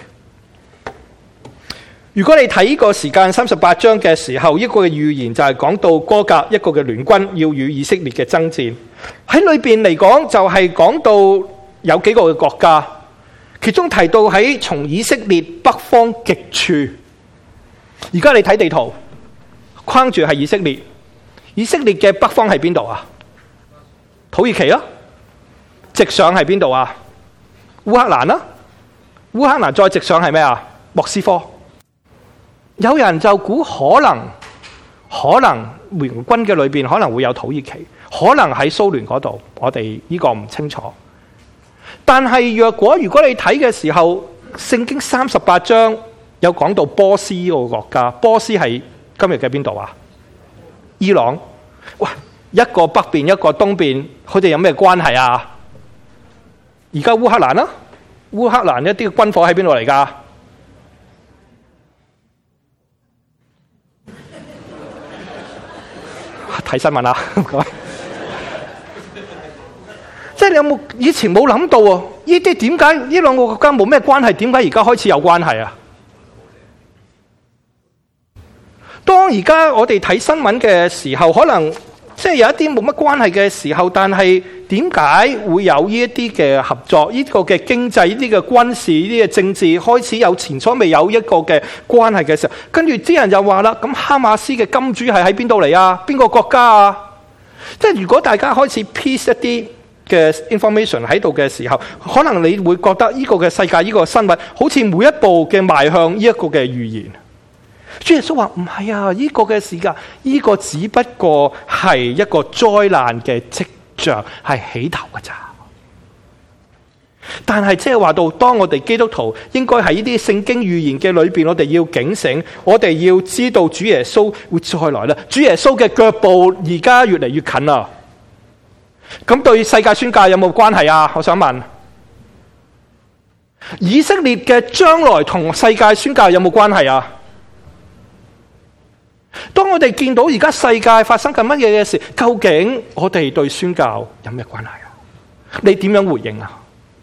如果你睇呢個時間三十八章嘅時候，一個嘅預言就係講到歌革一個嘅聯軍要與以色列嘅爭戰。喺裏邊嚟講就係講到有幾個嘅國家，其中提到喺從以色列北方極處。而家你睇地圖，框住係以色列，以色列嘅北方係邊度啊？土耳其啊，直上係邊度啊？烏克蘭啊，烏克蘭再直上係咩啊？莫斯科。有人就估可能可能聯軍嘅裏邊可能會有土耳其，可能喺蘇聯嗰度，我哋呢個唔清楚。但係若果如果你睇嘅時候，聖經三十八章有講到波斯呢個國家，波斯係今日嘅邊度啊？伊朗。哇，一個北邊一個東邊，佢哋有咩關係啊？而家烏克蘭啦，烏克蘭一啲軍火喺邊度嚟㗎？睇新聞啦，即係你有冇以前冇諗到啊？呢啲點解呢兩個國家冇咩關係？點解而家開始有關係啊？當而家我哋睇新聞嘅時候，可能即係有一啲冇乜關係嘅時候，但係點解會有呢一啲嘅合作？呢個嘅經濟、呢啲嘅軍事、呢啲嘅政治開始有前所未有一個嘅關係嘅時候，跟住啲人就話啦：咁哈馬斯嘅金主係喺邊度嚟啊？邊個國家啊？即係如果大家開始 piece 一啲嘅 information 喺度嘅時候，可能你會覺得呢個嘅世界、呢個新聞好似每一步嘅邁向呢一個嘅預言。主耶穌話唔係啊，呢個嘅時間，呢個只不過係一個災難嘅跡象，係起頭㗎咋。但係即係話到，當我哋基督徒應該喺呢啲聖經預言嘅裏邊，我哋要警醒，我哋要知道主耶穌會再來啦。主耶穌嘅腳步而家越嚟越近啦。咁對世界宣教有冇關係啊？我想問，以色列嘅將來同世界宣教有冇關係啊？當我哋見到而家世界發生緊乜嘢嘅事，究竟我哋對宣教有咩關係啊？你點樣回應啊？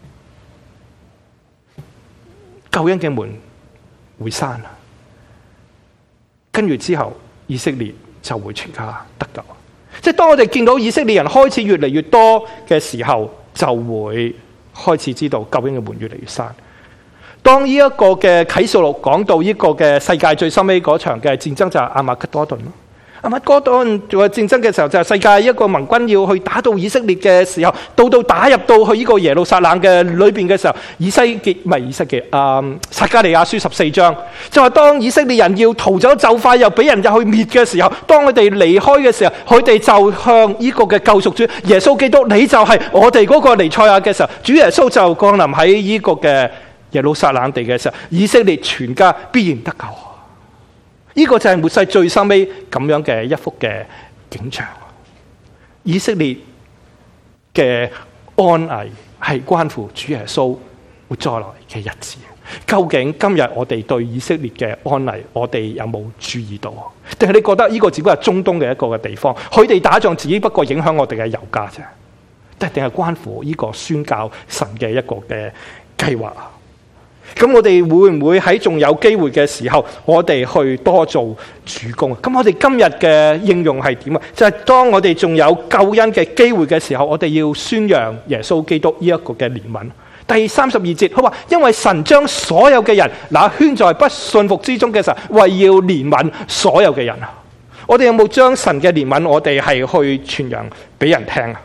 救恩嘅門會閂啊，跟住之後以色列就會全家得救。即係當我哋見到以色列人開始越嚟越多嘅時候，就會開始知道救恩嘅門越嚟越閂。當呢一個嘅啟示錄講到呢個嘅世界最深尾嗰場嘅戰爭就係阿馬吉多頓咯。阿馬吉多頓做戰爭嘅時候就係世界一個盟軍要去打到以色列嘅時候，到到打入到去呢個耶路撒冷嘅裏邊嘅時候，以西結唔係以西結，嗯，撒迦利亞書十四章就話當以色列人要逃走就快又俾人入去滅嘅時候，當佢哋離開嘅時候，佢哋就向呢個嘅救贖主耶穌基督，你就係我哋嗰個彌賽亞嘅時候，主耶穌就降臨喺呢個嘅耶路撒冷地嘅時候，以色列全家必然得救。呢、這個就係末世最深尾咁樣嘅一幅嘅景象。以色列嘅安危係關乎主耶穌會再來嘅日子。究竟今日我哋對以色列嘅安危，我哋有冇注意到？定係你覺得呢個只不過係中東嘅一個嘅地方？佢哋打仗只不過影響我哋嘅油價啫，定係關乎呢個宣教神嘅一個嘅計劃啊？ 咁我哋會唔會喺仲有機會嘅時候，我哋去多做主工啊？咁我哋今日嘅應用係點啊？就係當我哋仲有救恩嘅機會嘅時候，我哋要宣揚耶穌基督呢一個嘅憐憫。第三十二節，佢話因為神將所有嘅人那圈在不信服之中嘅時候，為要憐憫所有嘅人啊！我哋有冇將神嘅憐憫我哋係去傳揚俾人聽啊？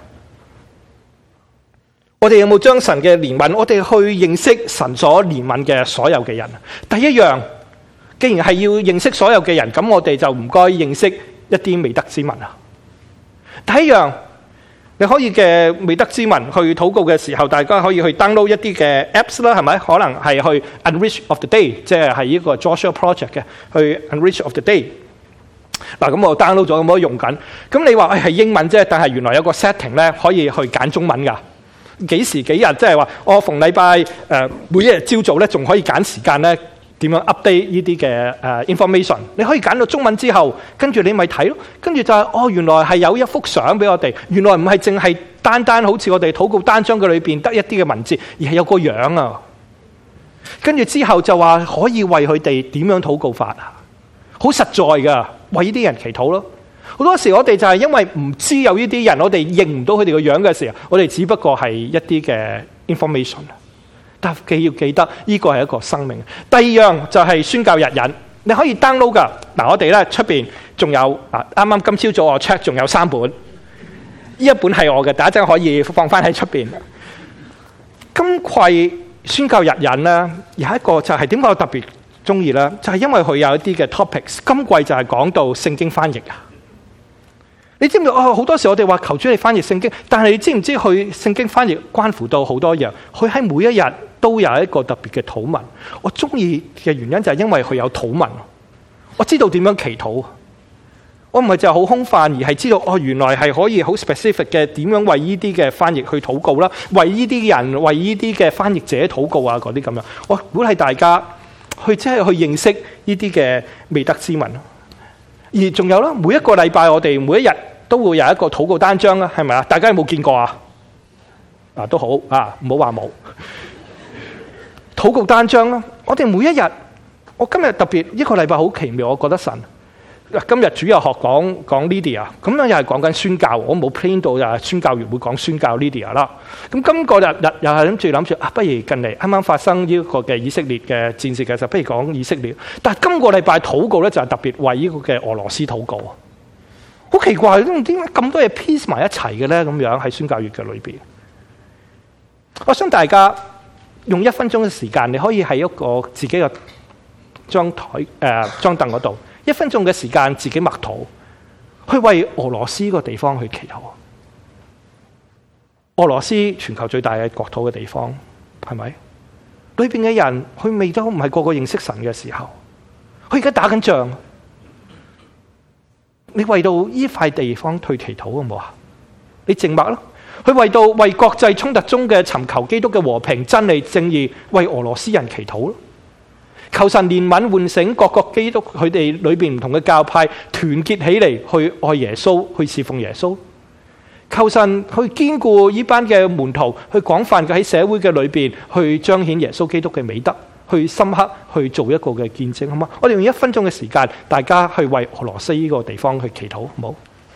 我哋有冇將神嘅憐憫我哋去認識神所憐憫嘅所有嘅人？第一樣，既然係要認識所有嘅人，咁我哋就唔該認識一啲未得之民啊！第一樣，你可以嘅未得之民去禱告嘅時候，大家可以去 download 一啲嘅 apps 啦，係咪？可能係去 Unreach of the Day， 即係係呢個 Joshua Project 嘅去 Unreach of the Day。嗱，咁我 download 咗，咁我用緊。咁你話係英文啫，但係原來有個 setting 咧，可以去揀中文噶。幾時幾日，即係話我逢禮拜誒每一日朝早咧，仲可以揀時間咧，點樣 update 呢啲嘅誒 information？你可以揀到中文之後，跟住你咪睇咯。跟住就係、是、哦，原來係有一幅相俾我哋，原來唔係淨係單單好似我哋禱告單張嘅裏邊得一啲嘅文字，而係有個樣啊。跟住之後就話可以為佢哋點樣禱告法啊？好實在噶，為呢啲人祈禱咯。好多時我哋就係因為唔知有呢啲人，我哋認唔到佢哋個樣嘅時候，我哋只不過係一啲嘅 information。但係要記得，呢個係一個生命。第二樣就係宣教日引，你可以 download 噶。嗱，我哋咧出邊仲有啊，啱啱今朝早我 check 仲有三本，呢一本係我嘅，第一陣可以放翻喺出邊。今季宣教日引咧，有一個就係點解我特別中意咧？就係因為佢有一啲嘅 topics。今季就係講到聖經翻譯啊。你知唔知哦？好多時我哋話求主你翻譯聖經，但係你知唔知佢聖經翻譯關乎到好多樣？佢喺每一日都有一個特別嘅禱文。我中意嘅原因就係因為佢有禱文，我知道點樣祈禱。我唔係就係好空泛，而係知道哦，原來係可以好 specific 嘅點樣為呢啲嘅翻譯去禱告啦，為呢啲人為呢啲嘅翻譯者禱告啊，嗰啲咁樣。我鼓勵大家去即係去認識呢啲嘅未得之民。而仲有啦，每一個禮拜我哋每一日都會有一個禱告單張啦，係咪啊？大家有冇見過啊？啊，都好啊，唔好話冇。禱告單張啦，我哋每一日，我今日特別一個禮拜好奇妙，我覺得神今日主日學講講 Lydia， 咁樣又係講緊宣教，我冇 plan 到就宣教員會講宣教 Lydia 啦。咁今個日日又係諗住諗住啊，不如近嚟啱啱發生呢個嘅以色列嘅戰事嘅時候，不如講以色列。但係今個禮拜禱告咧就係特別為呢個嘅俄羅斯禱告，好奇怪，點解咁多嘢 piece 埋一齊嘅咧？咁樣喺宣教月嘅裏邊，我想大家用一分鐘嘅時間，你可以喺一個自己嘅張台誒張凳嗰度。一分鐘嘅時間，自己默禱，去為俄羅斯個地方去祈禱。俄羅斯全球最大嘅國土嘅地方，係咪？裏邊嘅人，佢未都唔係個個認識神嘅時候，佢而家打緊仗。你為到呢塊地方去祈禱好唔好啊？你靜默咯。佢為到為國際衝突中嘅尋求基督嘅和平、真理、正義，為俄羅斯人祈禱咯。求神憐憫喚醒各國基督佢哋裏邊唔同嘅教派團結起嚟去愛耶穌，去侍奉耶穌。求神去堅固呢班嘅門徒，去廣泛嘅喺社會嘅裏邊去彰顯耶穌基督嘅美德，去深刻去做一個嘅見證，好嗎？我哋用一分鐘嘅時間，大家去為俄羅斯呢個地方去祈禱，好唔好？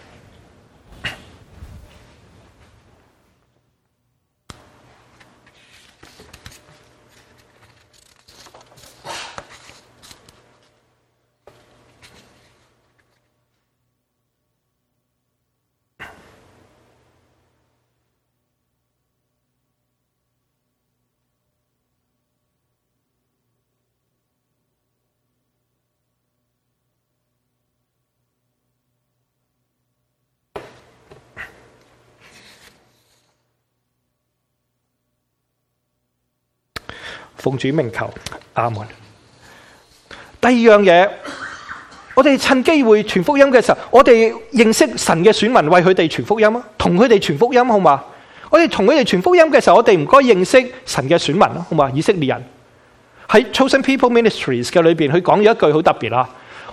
奉主名求，阿門。第二樣嘢，我哋趁機會傳福音嘅時候，我哋認識神嘅選民，為佢哋傳福音啊，同佢哋傳福音好嘛？我哋同佢哋傳福音嘅時候，我哋唔該認識神嘅選民啦，好嘛？以色列人喺 Chosen People Ministries 嘅裏邊，佢講咗一句好特別啦。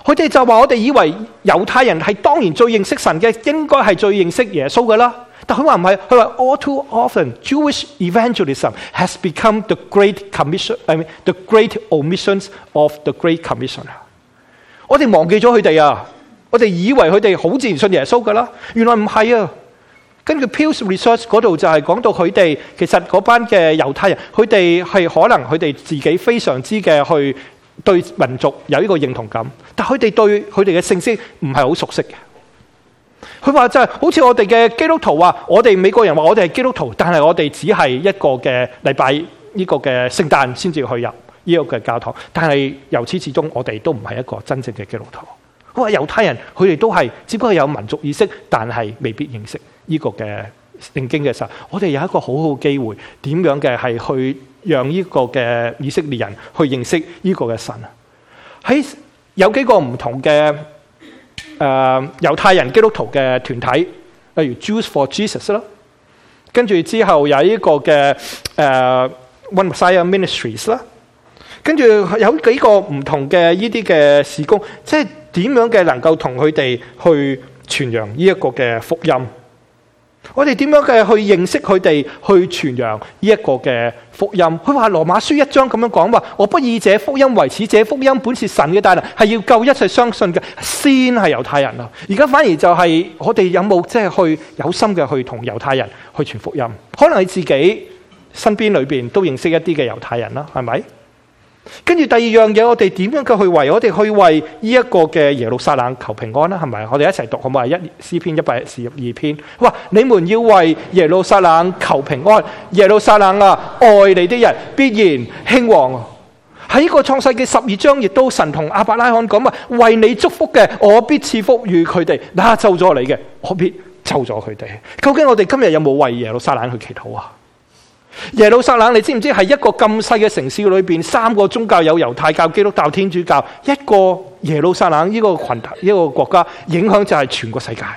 佢哋就話我哋以為猶太人係當然最認識神嘅，應該係最認識耶穌㗎啦。但佢話唔係，佢話 all too often Jewish evangelism has become the great commission, I mean the great omissions of the great commission。我哋忘記咗佢哋啊！我哋以為佢哋好自然信耶穌㗎啦，原來唔係啊！根據 Pew's Research 嗰度就係講到佢哋其實嗰班嘅猶太人，佢哋係可能佢哋自己非常之嘅去對民族有呢個認同感，但佢哋對佢哋嘅信息唔係好熟悉嘅。佢話就係好似我哋嘅基督徒話，我哋美國人話我哋係基督徒，但係我哋只係一個嘅禮拜呢個嘅聖誕先至去入呢個嘅教堂，但係由始至終我哋都唔係一個真正嘅基督徒。佢話猶太人佢哋都係只不過有民族意識，但係未必認識呢個嘅聖經嘅時候，我哋有一個好好機會，點樣嘅係去讓呢個嘅以色列人去認識呢個嘅神啊！喺有幾個唔同嘅誒猶太人基督徒嘅團體，例如 Jews for Jesus 啦，跟住之後有呢個嘅誒 One Messiah Ministries 啦，跟住有幾個唔同嘅呢啲嘅事工，即係點樣嘅能夠同佢哋去傳揚呢一個嘅福音。我哋點樣嘅去認識佢哋，去傳揚呢一個嘅福音？佢話羅馬書一章咁樣講話，我不以這福音為恥，這福音本是神嘅大能，係要救一切相信嘅，先係猶太人啊！而家反而就係我哋有冇即係去有心嘅去同猶太人去傳福音？可能你自己身邊裏邊都認識一啲嘅猶太人啦，係咪？跟住第二樣嘢，我哋點樣嘅去為我哋去為呢一個嘅耶路撒冷求平安啦？係咪？我哋一齊讀好唔好？一詩篇一百四十二篇，哇！你們要為耶路撒冷求平安，耶路撒冷啊，愛你的人必然興旺。喺呢個創世記十二章，亦都神同亞伯拉罕講話：為你祝福嘅，我必賜福與佢哋；那咒咗你嘅，我必咒咗佢哋。究竟我哋今日有冇為耶路撒冷去祈禱啊？耶路撒冷，你知唔知係一個咁細嘅城市裏邊，三個宗教，有猶太教、基督教、天主教，一個耶路撒冷呢個群體、呢個國家，影響就係全個世界。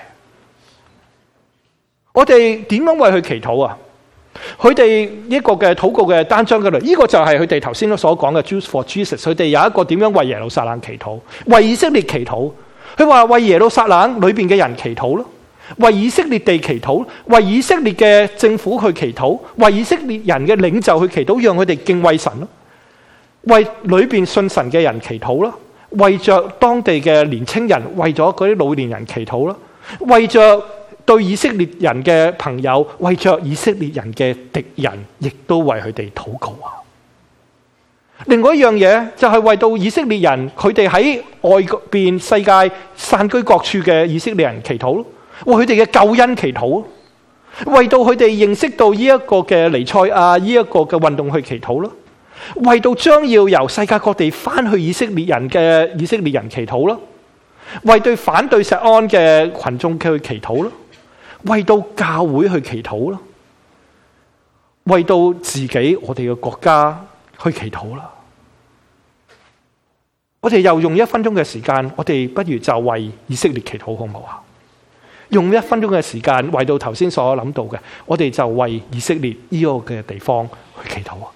我哋點樣為佢祈禱啊？佢哋一個嘅禱告嘅單張嗰度，呢個就係佢哋頭先所講嘅 Jews for Jesus。佢哋有一個點樣為耶路撒冷祈禱，為以色列祈禱。佢話為耶路撒冷裏邊嘅人祈禱咯。為以色列地祈禱，為以色列嘅政府去祈禱，為以色列人嘅領袖去祈禱，讓佢哋敬畏神咯。為裏邊信神嘅人祈禱咯，為着當地嘅年青人，為咗嗰啲老年人祈禱咯，為着對以色列人嘅朋友，為着以色列人嘅敵人，亦都為佢哋禱告啊。另外一樣嘢就係為到以色列人，佢哋喺外邊世界散居各處嘅以色列人祈禱咯。為佢哋嘅救恩祈禱，為到佢哋認識到呢一個嘅彌賽亞呢一個嘅運動去祈禱咯，為到將要由世界各地翻去以色列人嘅以色列人祈禱咯，為對反對錫安嘅群眾去祈禱咯，為到教會去祈禱咯，為到自己我哋嘅國家去祈禱啦。我哋又用一分鐘嘅時間，我哋不如就為以色列祈禱好唔好啊？用一分鐘嘅時間，為到頭先所諗到嘅，我哋就為以色列呢個嘅地方去祈禱啊！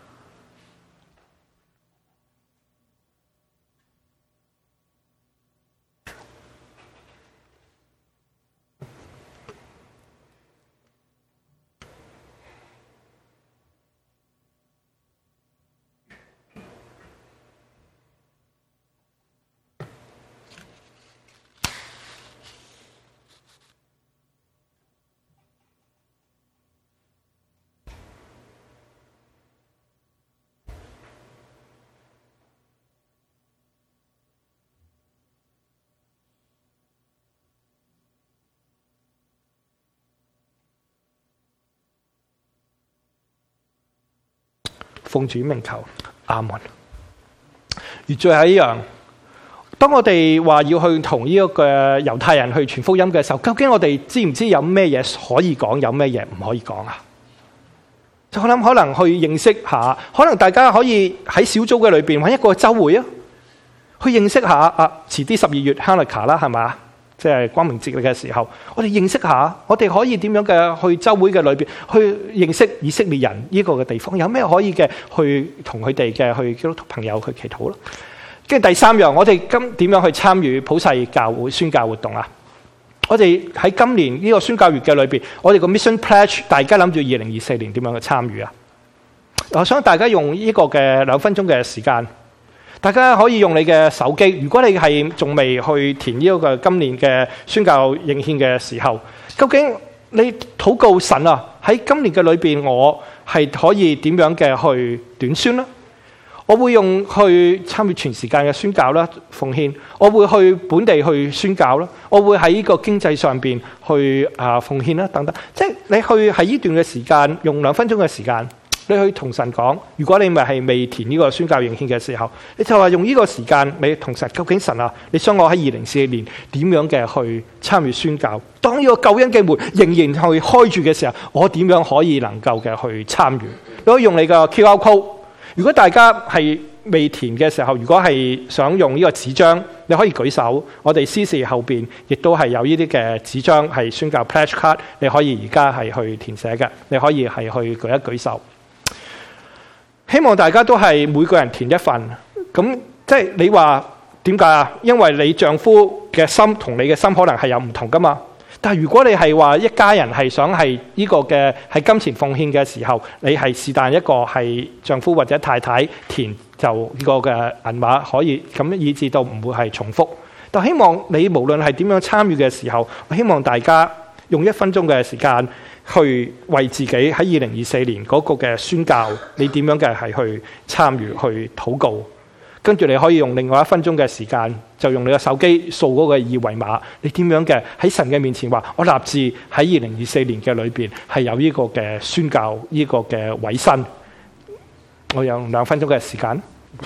奉主名求，阿門。而最後一樣，當我哋話要去同呢一個猶太人去傳福音嘅時候，究竟我哋知唔知有咩嘢可以講，有咩嘢唔可以講啊？就我諗可能去認識下，可能大家可以喺小組嘅裏邊揾一個週會啊，去認識下啊。遲啲十二月 Hanukkah 啦，係咪？即係光明節嘅時候，我哋認識下，我哋可以點樣嘅去週會嘅裏邊去認識以色列人呢個嘅地方，有咩可以嘅去同佢哋嘅去基督徒朋友去祈禱咯。 跟住第三樣，我哋今點樣去參與普世教會宣教活動啊？我哋喺今年呢個宣教月嘅裏邊，我哋個 Mission Pledge， 大家諗住二零二四年點樣去參與啊？我想大家用呢個嘅兩分鐘嘅時間，大家可以用你嘅手機。如果你係仲未去填呢個今年嘅宣教應獻嘅時候，究竟你禱告神啊，喺今年嘅裏邊，我係可以點樣嘅去短宣呢？我會用去參與全時間嘅宣教啦，奉獻；我會去本地去宣教啦；我會喺呢個經濟上邊去啊奉獻啦，等等。即係你去喺呢段嘅時間，用兩分鐘嘅時間，你去同神講。如果你咪係未填呢個宣教應獻嘅時候，你就話用呢個時間，你同神究竟神啊，你想我喺二零四年點樣嘅去參與宣教？當呢個救恩嘅門仍然去開住嘅時候，我點樣可以能夠嘅去參與？你可以用你嘅 Q R code。如果大家係未填嘅時候，如果係想用呢個紙張，你可以舉手。我哋司事後邊亦都係有呢啲嘅紙張係宣教 pledge card， 你可以而家係去填寫嘅，你可以係去舉一舉手。希望大家都係每個人填一份。咁即係你話點解啊？因為你丈夫嘅心同你嘅心可能係有唔同噶嘛。但係如果你係話一家人係想係呢個嘅係金錢奉獻嘅時候，你係是但一個係丈夫或者太太填就呢個嘅銀碼可以咁，以至到唔會係重複。但希望你無論係點樣參與嘅時候，我希望大家用一分鐘嘅時間去為自己喺二零二四年嗰個嘅宣教，你點樣嘅係去參與去禱告。跟住你可以用另外一分鐘嘅時間，就用你嘅手機掃嗰個二維碼，你點樣嘅喺神嘅面前話，我立志喺二零二四年嘅裏邊係有呢個嘅宣教呢個嘅委身。我用兩分鐘嘅時間。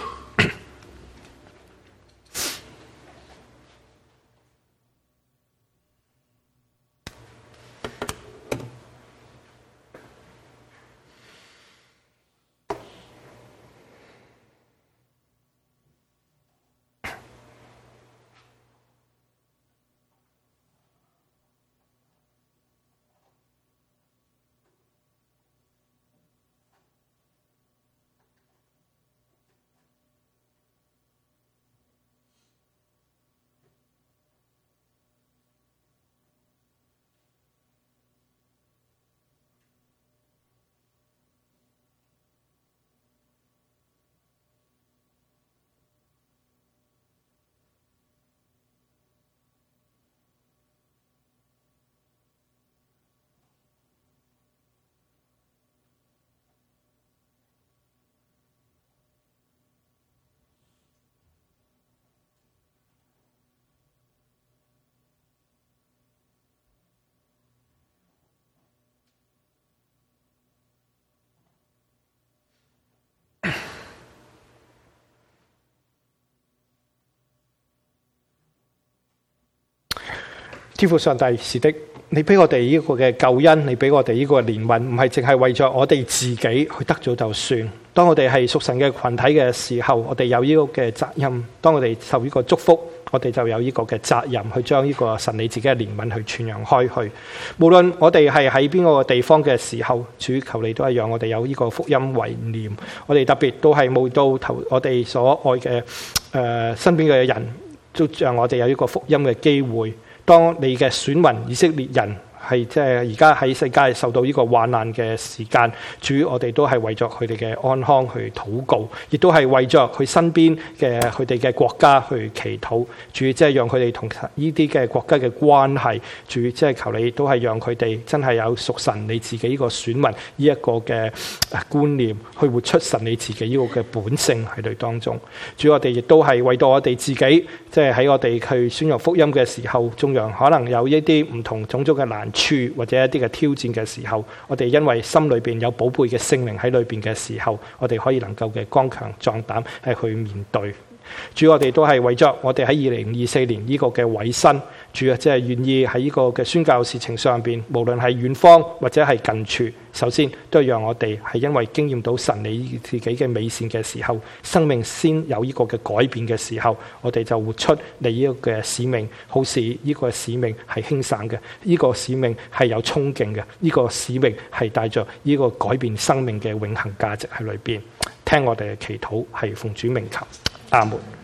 天父上帝，是的，你俾我哋呢個嘅救恩，你俾我哋呢個憐憫，唔係淨係為咗我哋自己去得咗就算。當我哋係屬神嘅群體嘅時候，我哋有呢個嘅責任。當我哋受呢個祝福，我哋就有呢個嘅責任去將呢個神你自己嘅憐憫去傳揚開去。無論我哋係喺邊個地方嘅時候，主求你都係讓我哋有呢個福音為念。我哋特別都係冇到頭，我哋所愛嘅誒、呃、身邊嘅人，都讓我哋有呢個福音嘅機會。當你嘅選民以色列人係即係而家喺世界受到呢個患難嘅時間，主我哋都係為咗佢哋嘅安康去禱告，亦都係為咗佢身邊嘅佢哋嘅國家去祈禱。主即係讓佢哋同呢啲嘅國家嘅關係，主即係求你都係讓佢哋真係有屬神你自己呢個選民呢一個嘅觀念，去活出神你自己呢個嘅本性喺佢當中。主我哋亦都係為到我哋自己，即係喺我哋去宣揚福音嘅時候，縱然可能有一啲唔同種族嘅難處或者一啲嘅挑戰嘅時候，我哋因為心裏邊有寶貝嘅聖靈喺裏邊嘅時候，我哋可以能夠嘅剛強壯膽係去面對。主我哋都係為咗我哋喺二零二四年呢個嘅委身，主啊，即係願意喺呢個嘅宣教事情上邊，無論係遠方或者係近處，首先都係讓我哋係因為經驗到神你自己嘅美善嘅時候，生命先有呢個嘅改變嘅時候，我哋就活出你呢個嘅使命，好似呢個使命係輕省嘅，呢個使命係有衝勁嘅，呢個使命係帶着呢個改變生命嘅永恆價值喺裏邊。聽我哋嘅祈禱係奉主名求。阿門。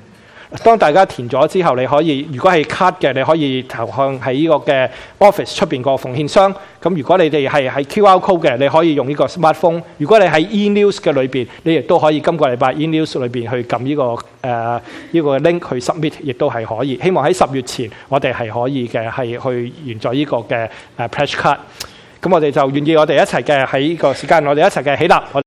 當大家填咗之後，你可以如果係 card 嘅，你可以投向喺呢個嘅 office 出邊個奉獻箱。咁如果你哋係喺 Q R code 嘅，你可以用呢個 smartphone。如果你喺 e-news 嘅裏邊，你亦都可以今個禮拜 e-news 裏邊去撳呢、這個誒呢、呃這個 link 去 submit， 亦都係可以。希望喺十月前，我哋係可以嘅，係去完咗呢個嘅誒 pledge card。咁我哋就願意我哋一齊嘅喺呢個時間，我哋一齊嘅起立。